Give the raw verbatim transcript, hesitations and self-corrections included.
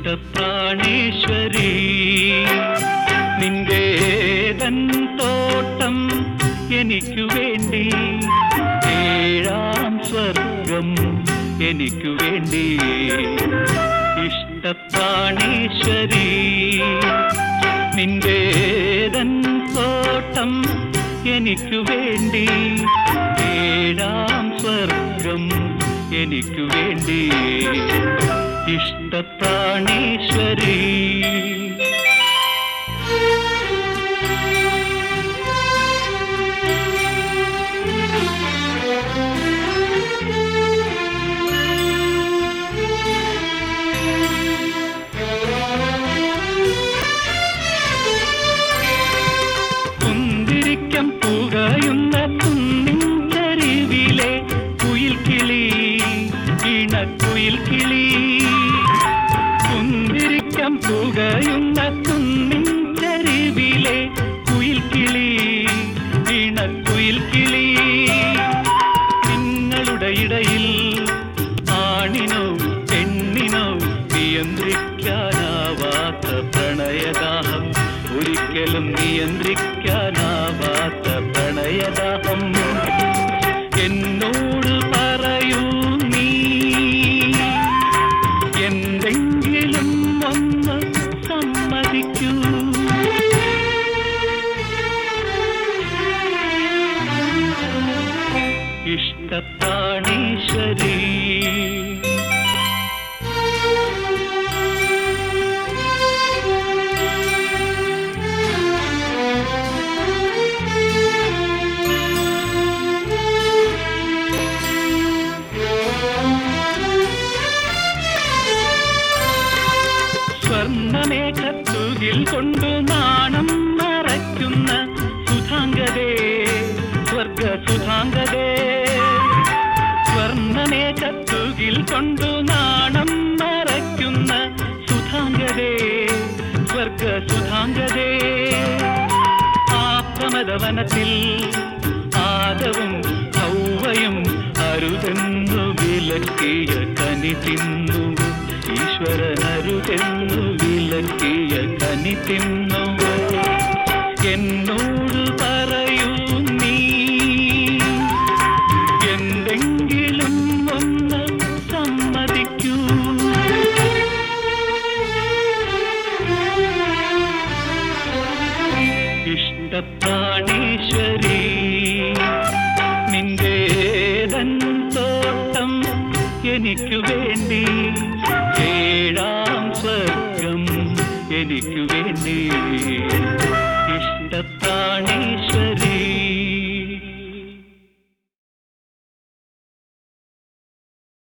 ഇഷ്ടപ്രാണേശ്വരി നിന്റേതൻ തോട്ടം എനിക്കു വേണ്ടി, ഏഴാം സ്വർഗം എനിക്കു വേണ്ടി. ഇഷ്ടപ്രാണേശ്വരി നിന്റേതൻ തോട്ടം എനിക്കു വേണ്ടി, ഏഴാം സ്വർഗം എനിക്കു വേണ്ടി. ഇഷ്ടപ്രാണേശ്വരി കുന്തിരിക്കം പുകയുന്ന കുന്നിൻ ചരിവിലെ കുയിൽ കിളി, ഇണക്കുയിൽ കിളി. കുന്തിരിക്കം പുകയുന്ന കുന്നിൻ ചരിവിലെ കുയിൽ കിളി, ഇണക്കുയിൽ കിളി. നിങ്ങളുടെ ഇടയിൽ ആണിനോ പെണ്ണിനോ നിയന്ത്രിക്കാനാവാത്ത പ്രണയദാഹം, ഒരിക്കലും നിയന്ത്രിക്കാനാവാത്ത പ്രണയദാഹം. എന്നോട് പറയൂ നീ എന്തെങ്കിലും ഒന്ന് സമ്മതിക്കൂ. ഇഷ്ടപ്രാണേശ്വരി സ്വർണ്ണമേഘത്തുകിൽ കൊണ്ടു നാണം മറയ്ക്കുന്ന സുധാംഗതേ, സ്വർഗ സുധാംഗതേ. സ്വർണ്ണമേഘത്തുകിൽ കൊണ്ടു നാണം മറയ്ക്കുന്ന സുധാംഗതേ, സ്വർഗ സുധാംഗതേ. ആ പ്രമദവനത്തിൽ ആദവും ഹൗവയും അരുതെന്നു വിലക്കിയ കനി തിന്നു, ഈശ്വരനരുതെന്നു വിലക്കിയ കനി തിന്നു. എന്നോട് പറയൂ നീ എന്തെങ്കിലും ഒന്ന് സമ്മതിക്കൂ. ഇഷ്ടപ്രാണേശ്വരി നിന്റേതൻ തോട്ടം എനിക്കു വേണ്ടി, ഏഴാം സ്വർഗം എനിക്കു വേണ്ടി.